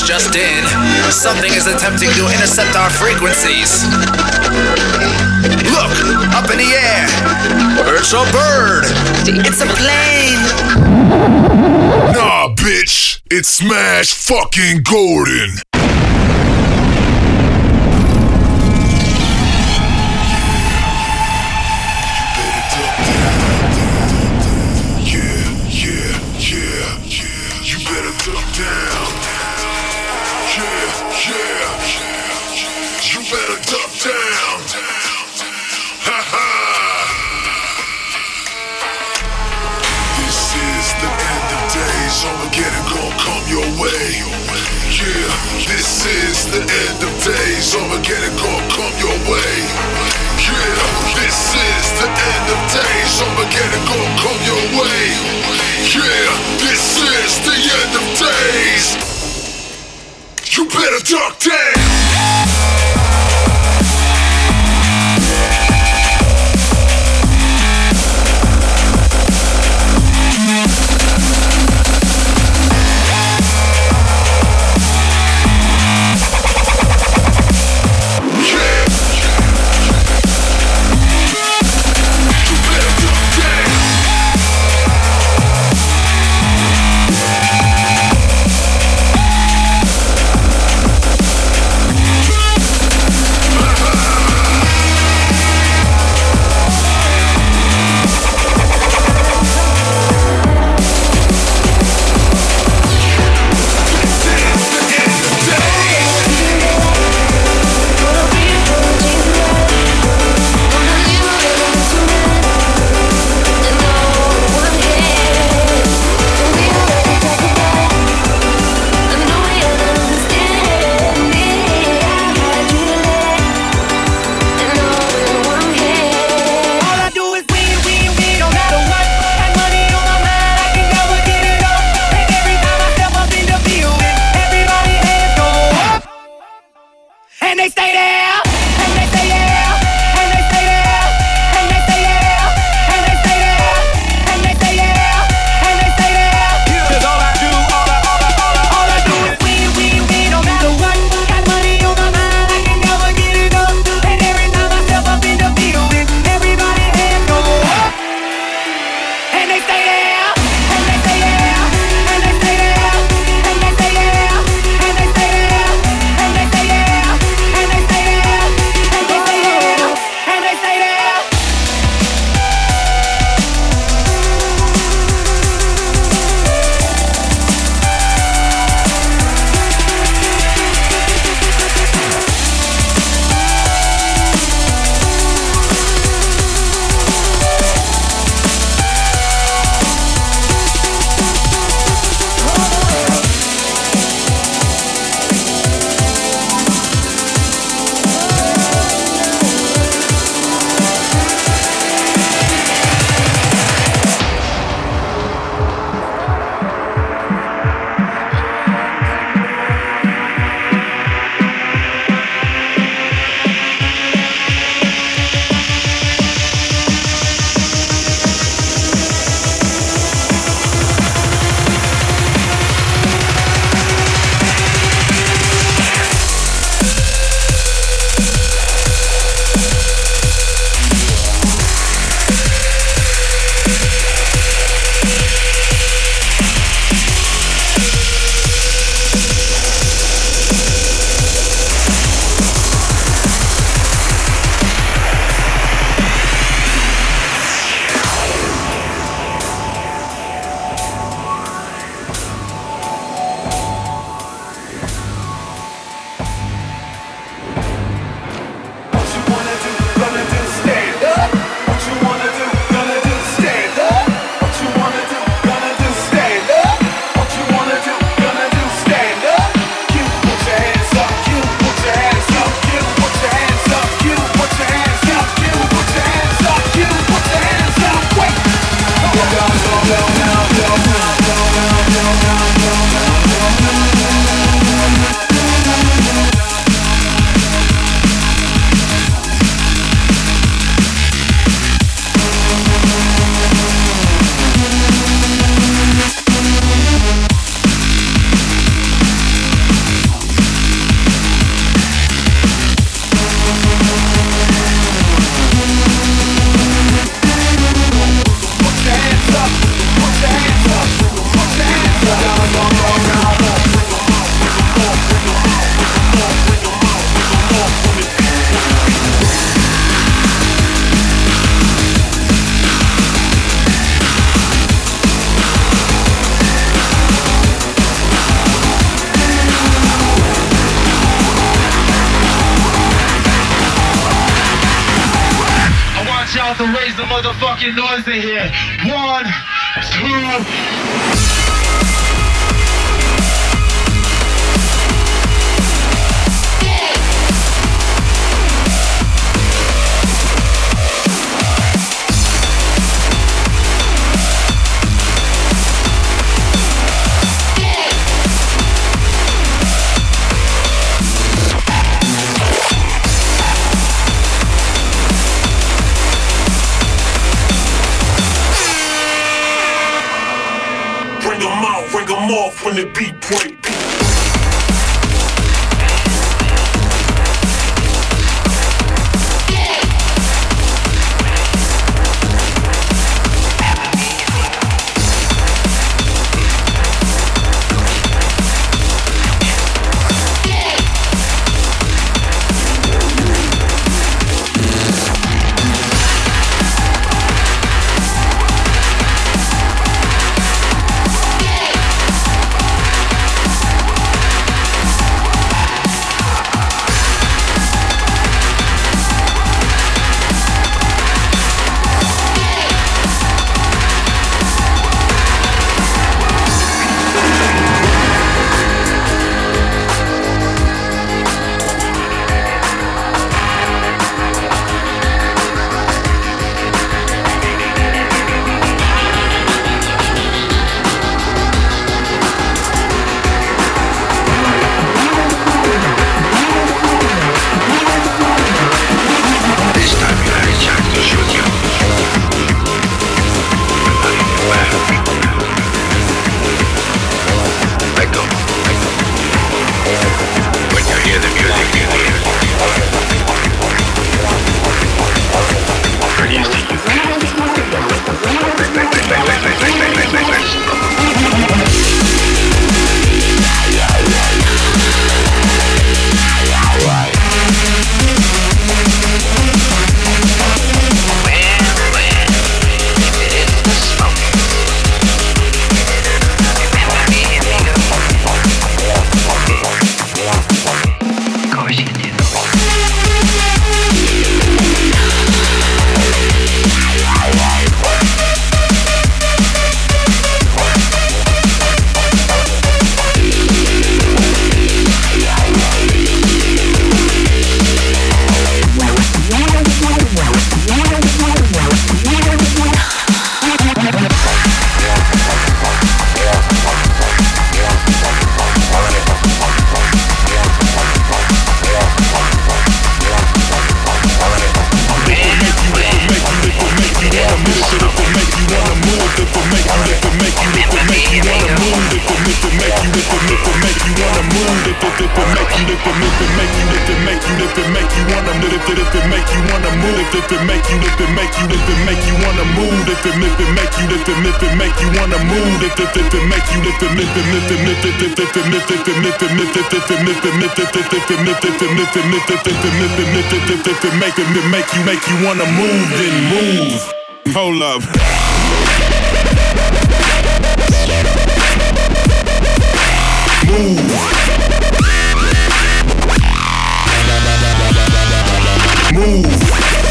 It's just in. Something is attempting to intercept our frequencies. Look, up in the air. It's a bird. It's a plane. Nah, bitch. It's Smash fucking Gordon. Armageddon gon' come your way. Yeah, this is the end of days. Armageddon gon' come your way. Yeah, this is the end of days. Armageddon gon' come your way. Yeah, this is the end of days. You better duck down. want y'all to raise the motherfucking noise in here. 1, 2. Bring them off when the beat break. Make you wanna move, then move. Hold up. Move. Move.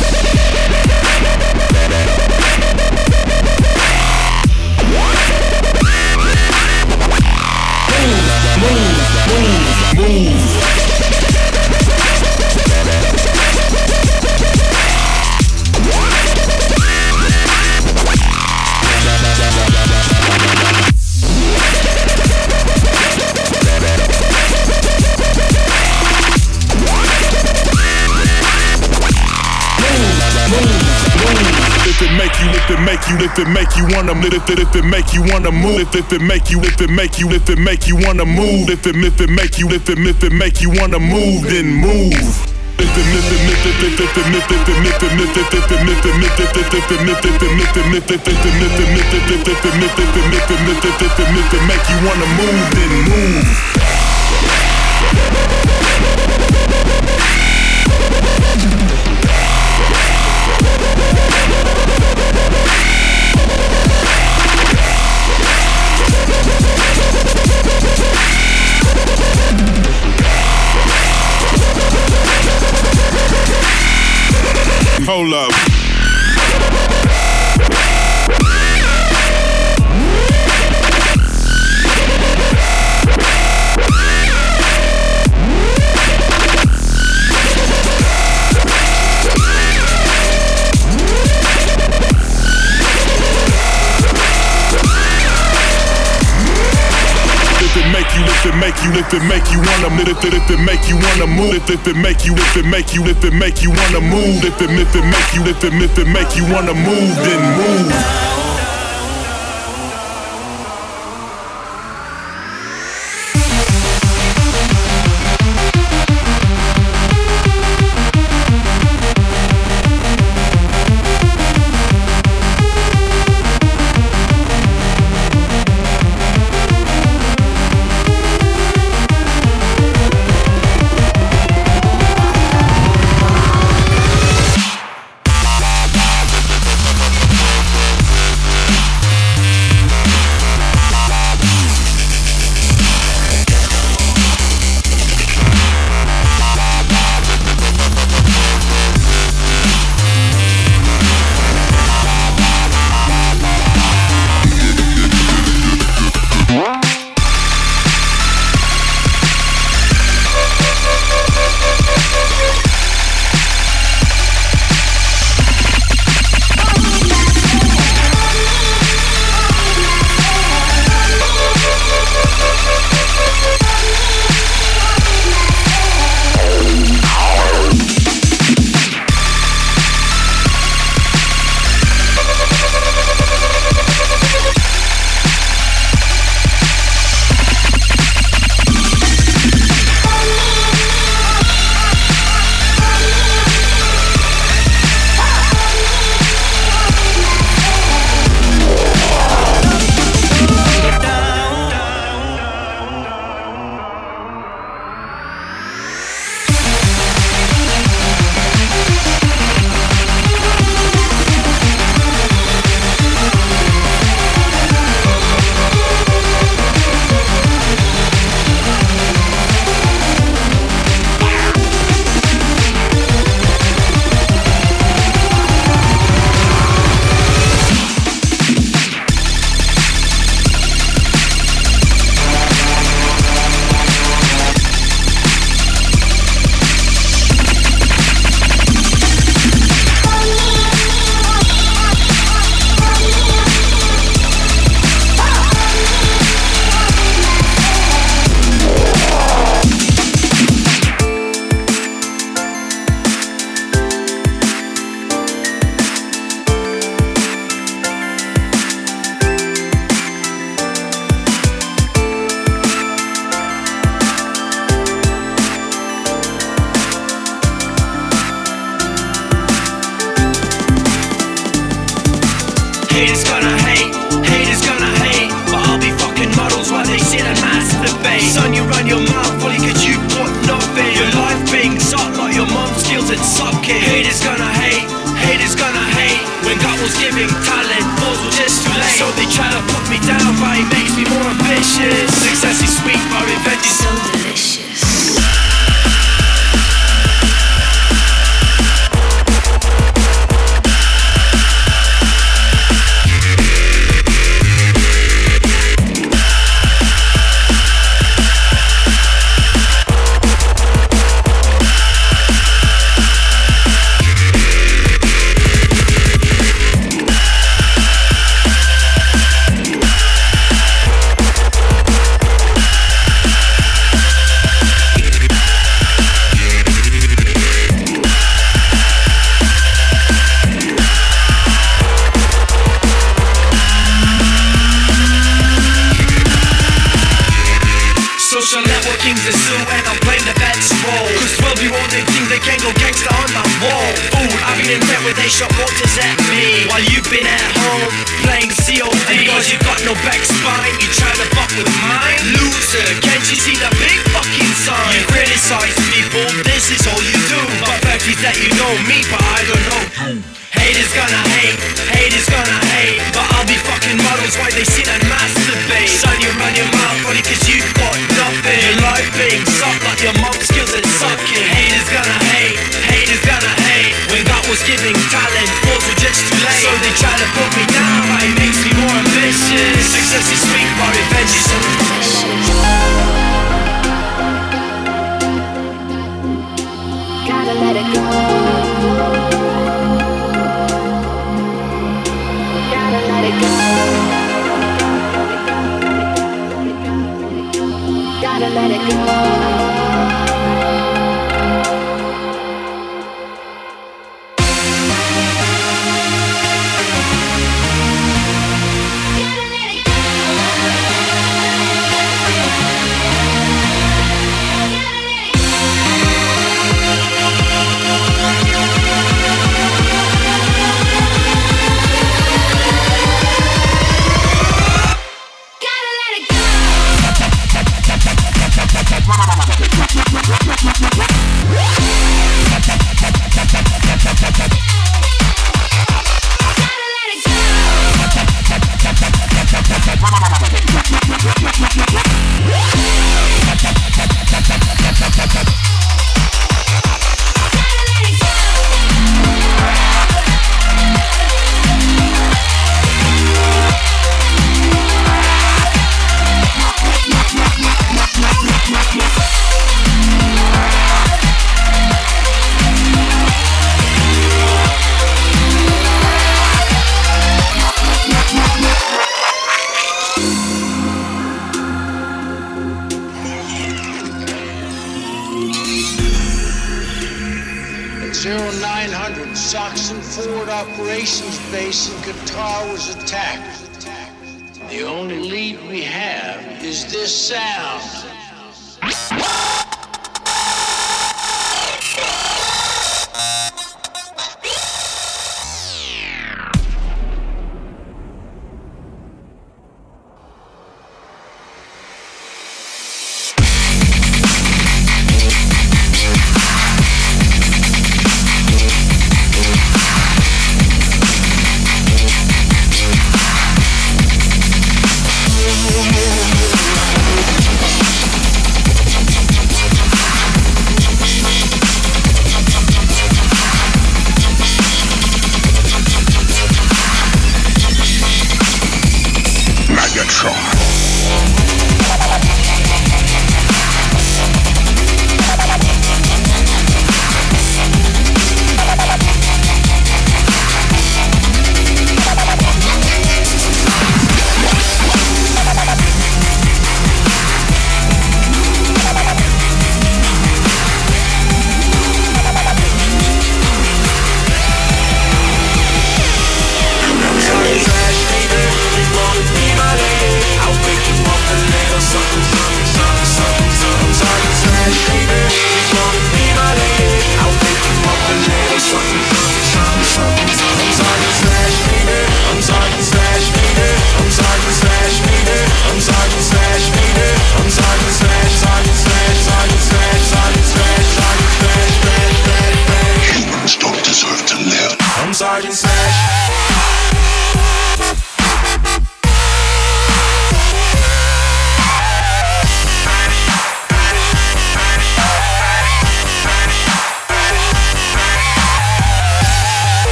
If it make you wanna move, if it make you wanna move, if it make you wanna move, if it make you wanna move, then move. If it make you wanna move, then move. Hold up. if it make you wanna move, if it make you wanna move, if it make you wanna move, if it make you wanna move, then move. Haters gonna hate, but I'll be fucking models while they sit and masturbate. Son, you run your mouth fully cause you got nothing. Your life being sucked like your mom's skills at sucking. Haters gonna hate, when God was giving talent, balls were just too late. So they try to put me down, but it makes me more ambitious. Success is sweet, but revenge is so delicious. Social networking's a zoo and I'm playing the best role. Cause 12-year-olds they think they can go gangster on my wall. Fool, I've been in bed where they shot waters at me while you've been at home playing COD. And because you got no back spine, you try to fuck with mine. Loser, can't you see the big fucking sign? You criticize people, this is all you do. But fact is that you know me, but I don't know you. Haters gonna hate, but I'll be fucking models while they sit and masturbate. Son, you run your mouth funny cause you got nothing. Your life being sucked like your mom's skills at sucking. Haters gonna hate, when God was giving talent, balls were just too late. So they try to put me down, but it makes me more ambitious. Success is sweet, but revenge is so delicious. Gotta let it go. Gotta let it go. forward operations base in Qatar was attacked. The only lead we have is this sound.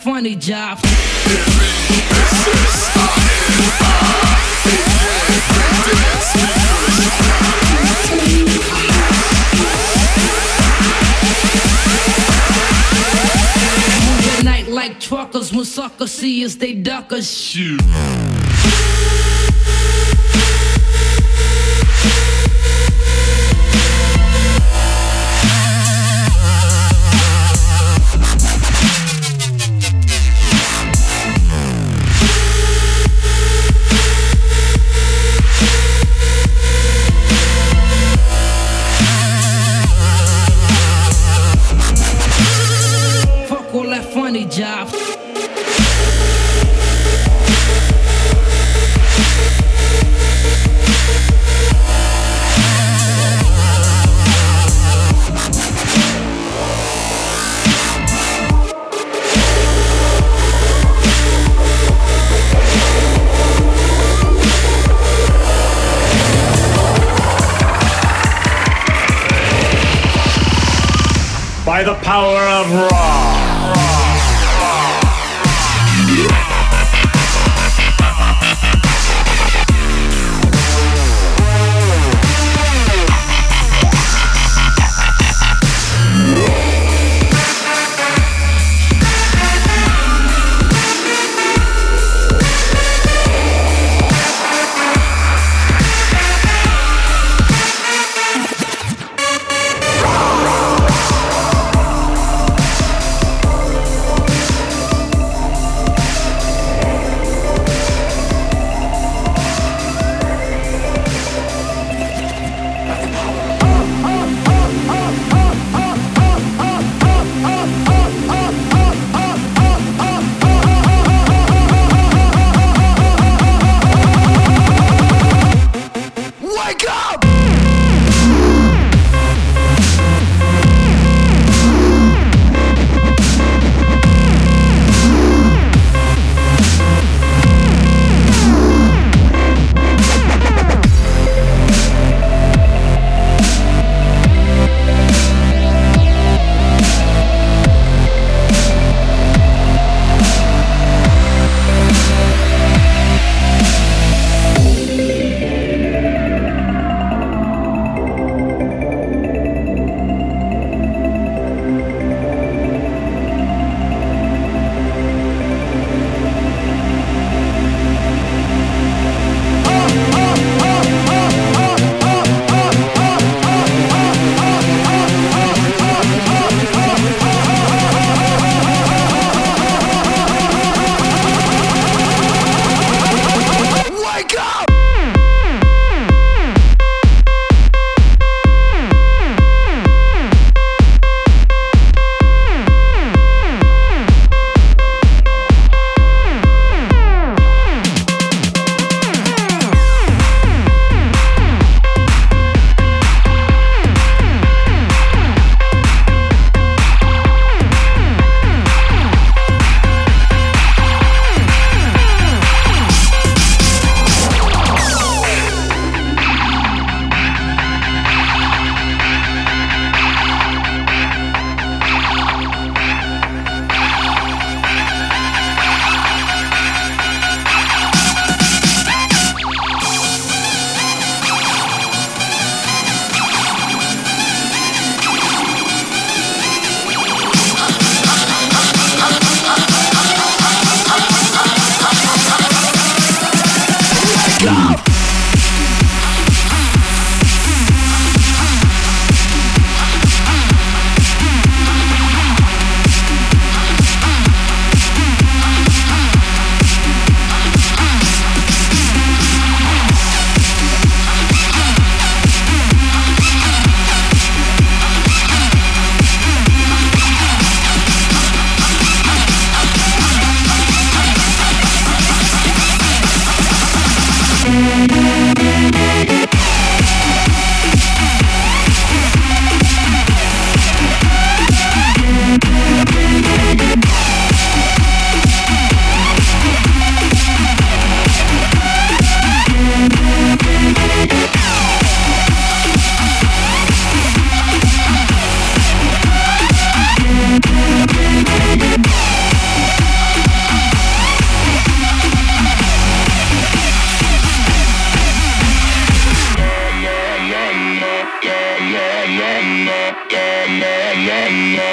funny job. Move at night like truckers. When suckers see us, they duck us. Shoot. All that funny job. By the power of Raw.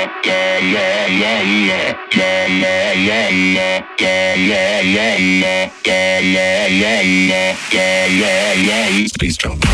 Space jump.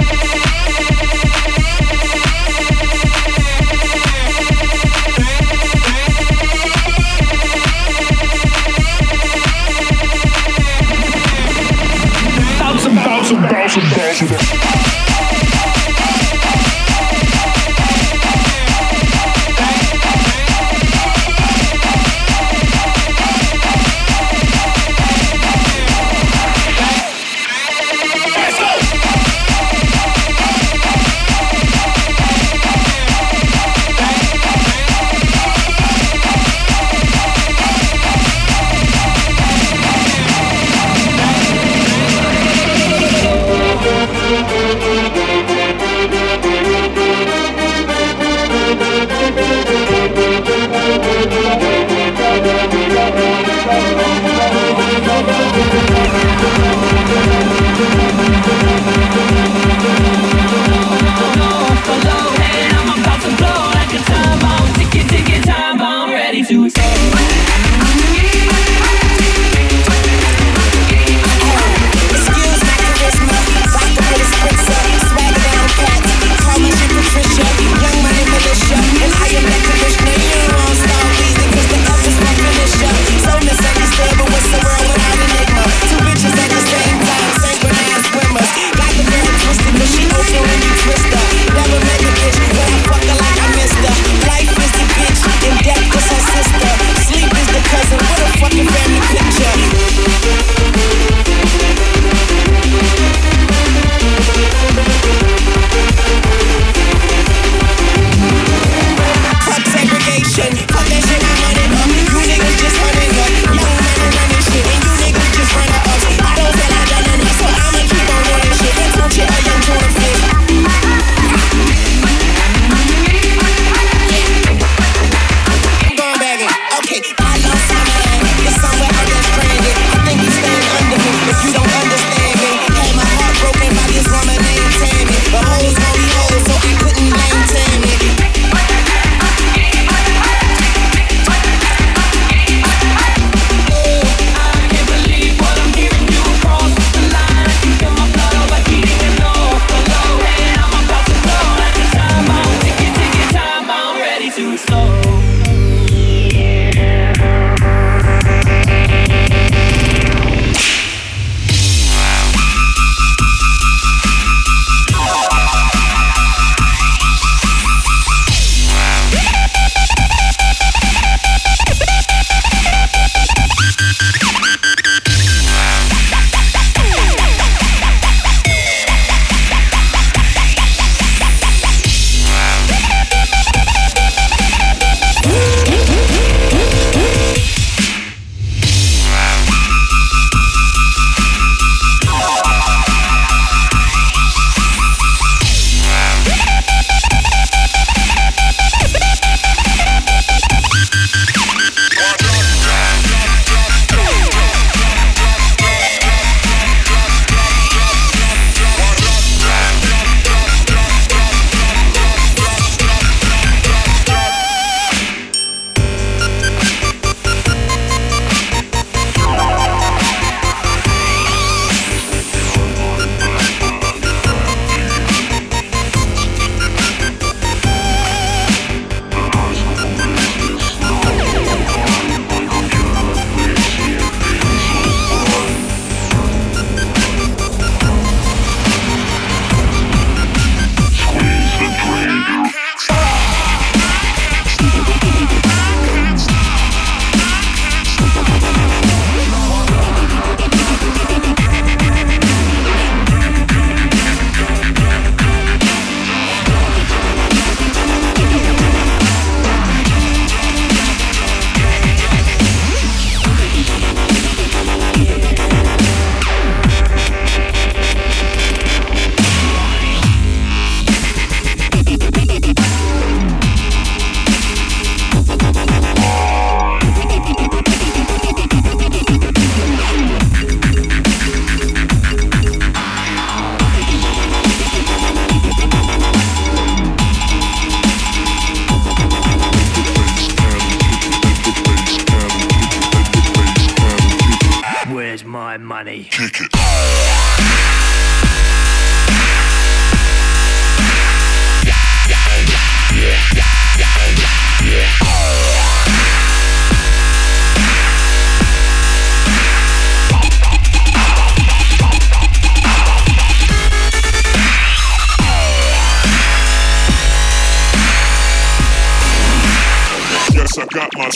my money. Kick it.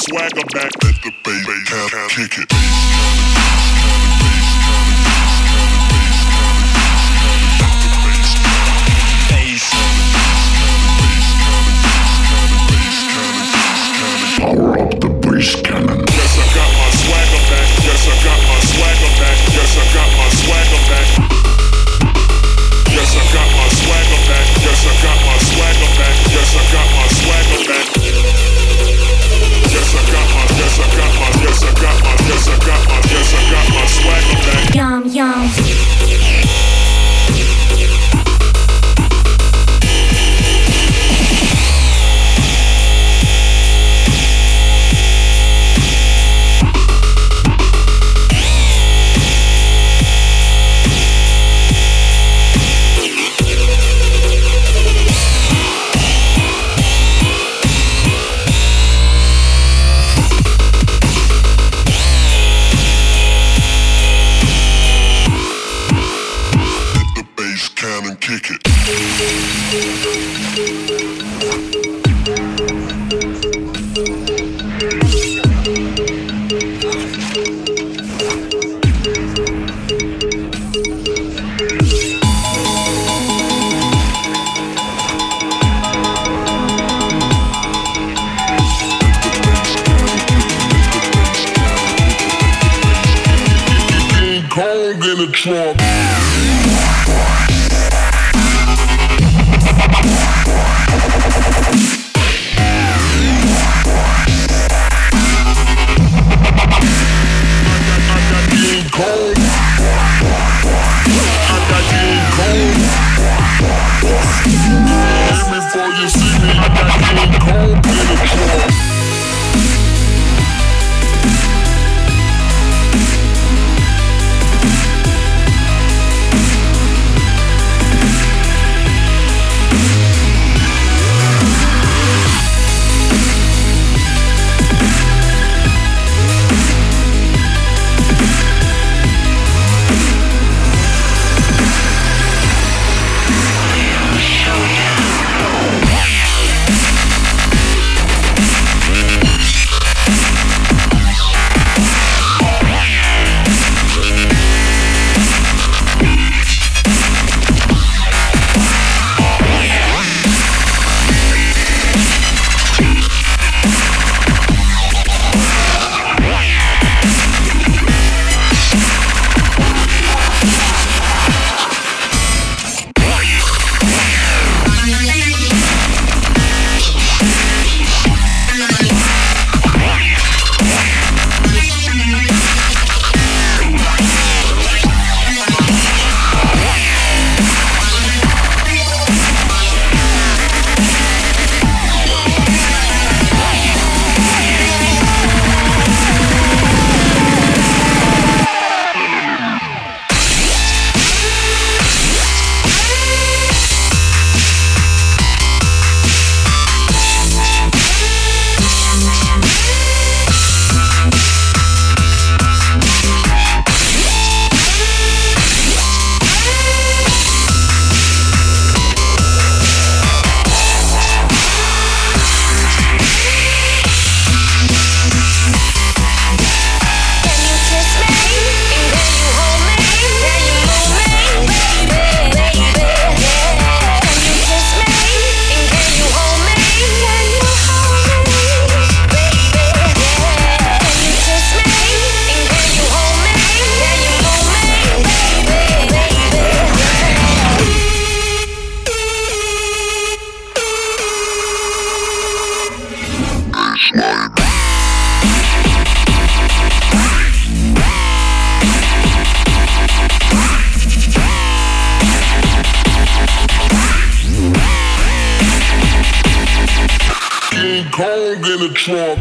swagger back. Let the bass kick it. Power up the bass cannon. Yes, I got my swagger back. Yes, I got my swagger back. Yes, I got my swagger back. Yes, I got my swagger back. Yes, I got my swagger back. Yes, I got my swagger back. Yes, I got my. Yes, I got my. Yes, I got my. Yes, I got my. Yes, I got my swagger back. Yum yum. Kick it. King Kong in the trunk. Before you see me, I got King Kong in the trunk. King Kong in the trunk.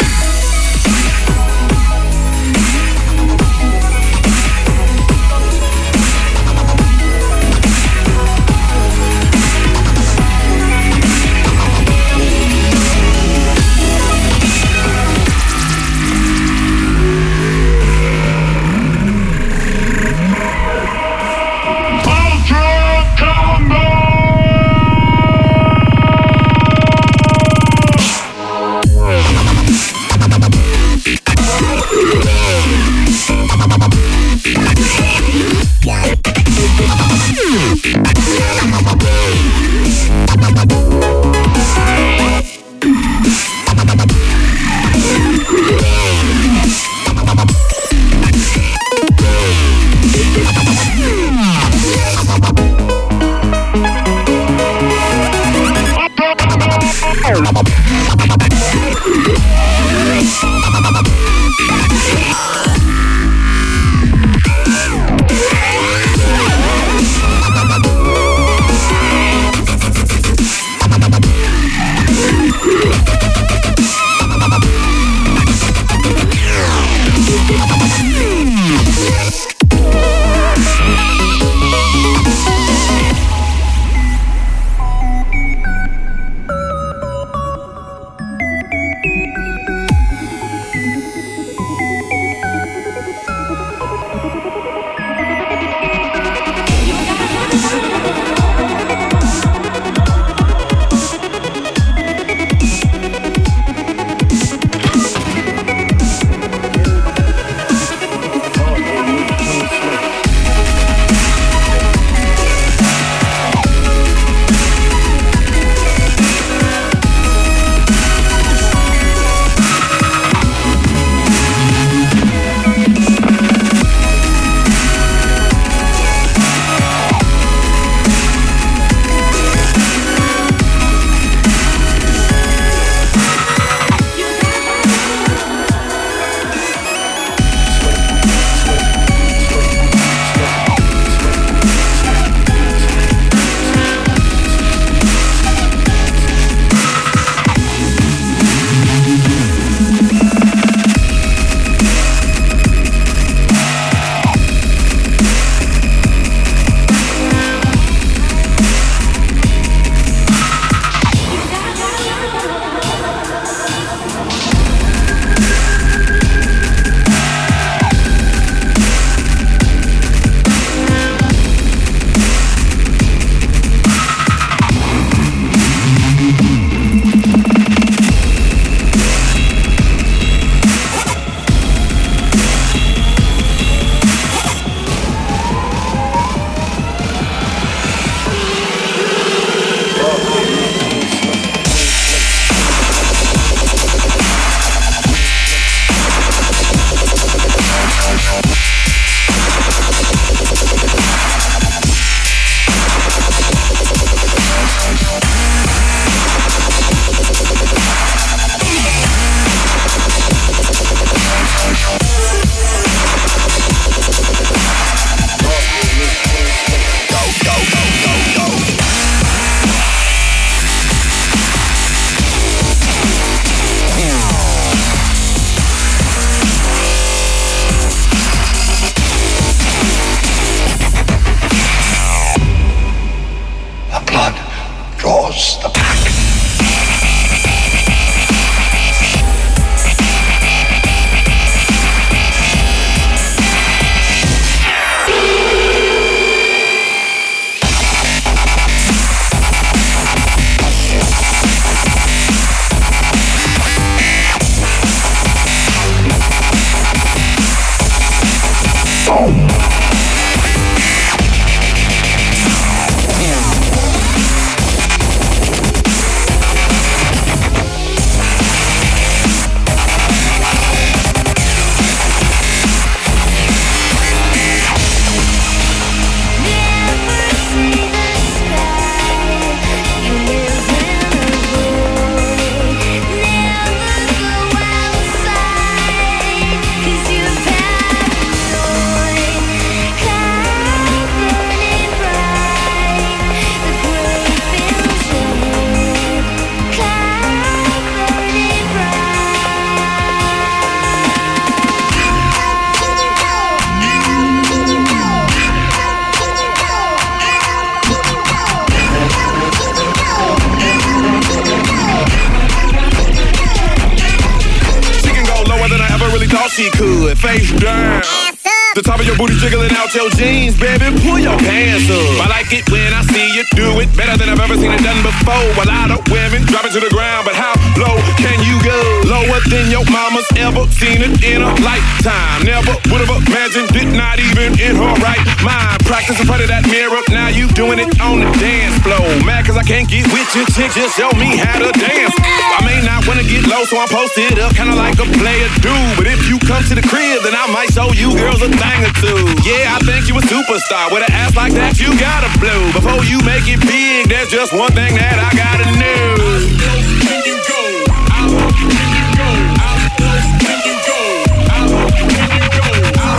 she could. Face down. The top of your booty jiggling out your jeans, baby. Pull your pants up. I like it when I see you do it better than I've ever seen it done before. A lot of women drop it to the ground, but how low can you go? Lower than your mama's ever seen it in a lifetime. Never would have imagined it, not even in her right mind. Practice in front of that mirror, now you doing it on the dance floor. Mad cause I can't get with your chick, just show me how to dance. I may not wanna get low, so I'm posted up, kinda like a player do. But if you come to the crib, then I might show you girls a thing or two. Yeah, I think you a superstar. With an ass like that, you gotta blow. Before you make it big, there's just one thing that I gotta know. Can you go? How low can you go? How low can you go? How low can you go? How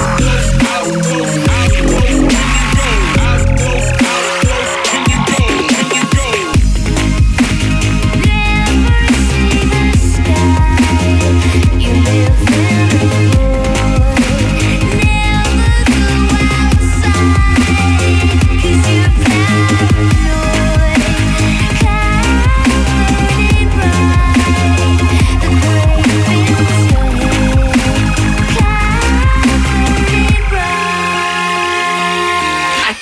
low can you go? How low can you go? Can you go? Never see the sky. You live in the void.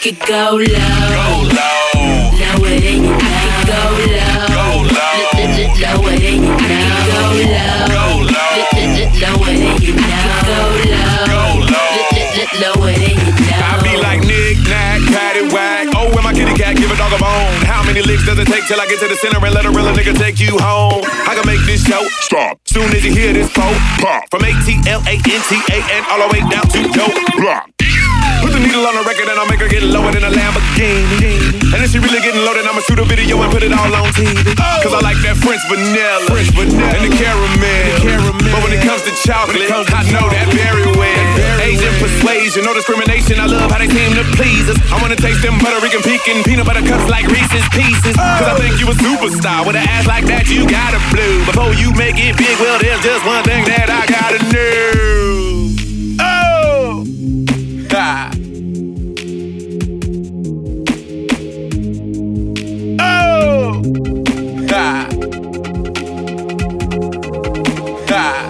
could go low. Lower than you know. I could go low. Lower than you know. Go low. Lower than you know. Go low. Lower than you know. I be like knick-knack, paddywhack. Oh, when my kitty cat give a dog a bone. How many licks does it take till I get to the center and let a real nigga take you home? I can make this show stop soon as you hear this phone pop. From ATLANTA and all the way down to your block. Put the needle on the record and I'll make her get lower than a Lamborghini. And if she really getting low, then I'ma shoot a video and put it all on TV. Cause I like that French vanilla and the caramel. But when it comes to chocolate, I know that very well. Asian persuasion, no discrimination. I love how they seem to please us. I wanna taste them Puerto Rican pecan peanut butter cups like Reese's Pieces. Cause I think you a superstar. With an ass like that, you gotta blue. Before you make it big, well, there's just one thing that I gotta know. Oh! Ha! Oh! Ha! Ha!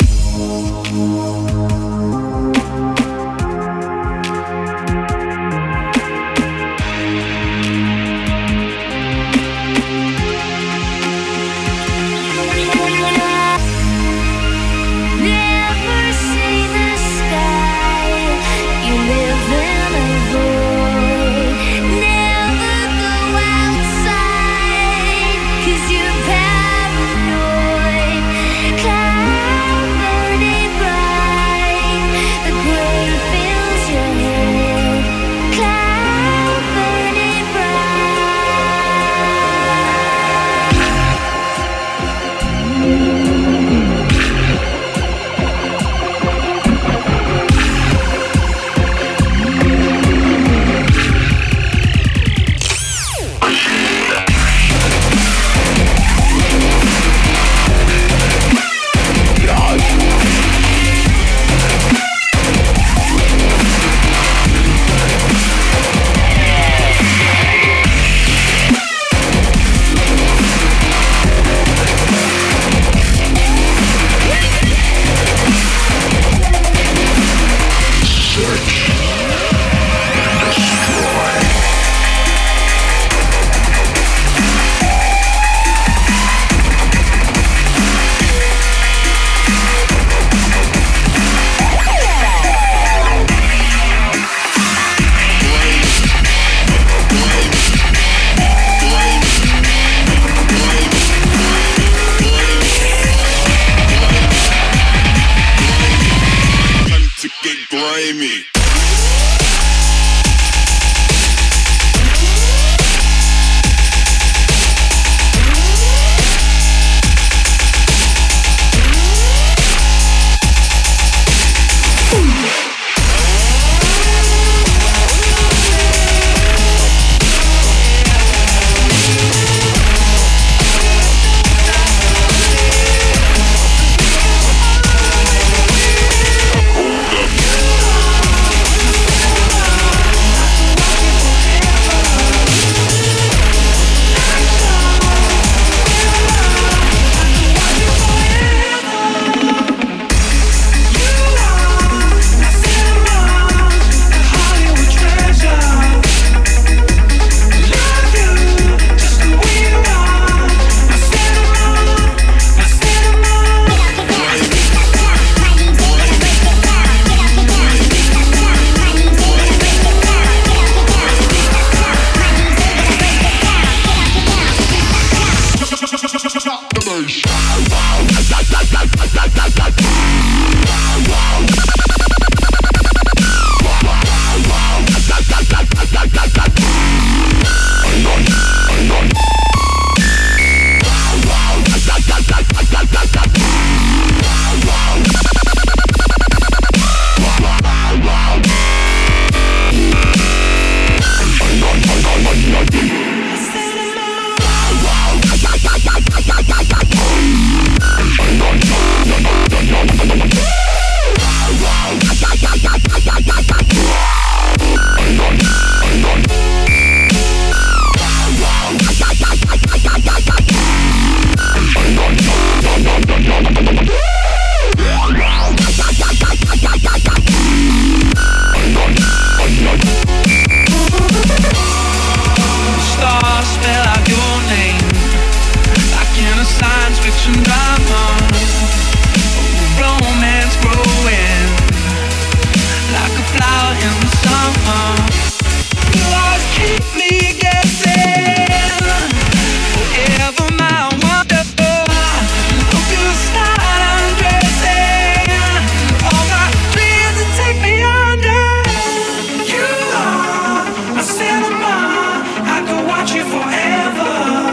You always keep me guessing. Forever my wonder. Hope you start undressing. All my dreams that take me under. You are my cinema. I could watch you forever.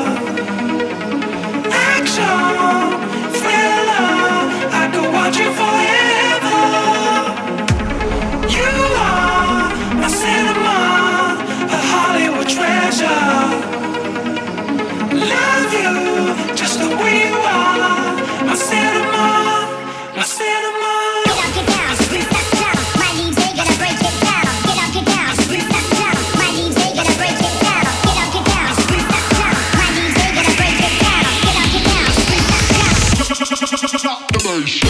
Action, thriller. I could watch you forever. You are my cinema, a Hollywood treasure. Love you just the way you are, my cinema, my cinema. Get up, get down, that's down. My DJ gonna break it down. Get up, get down, that's down. My DJ gonna break it down. Get up, get down, that's down. My DJ gonna break it down. Get up, get down, that's down. Drop the bass.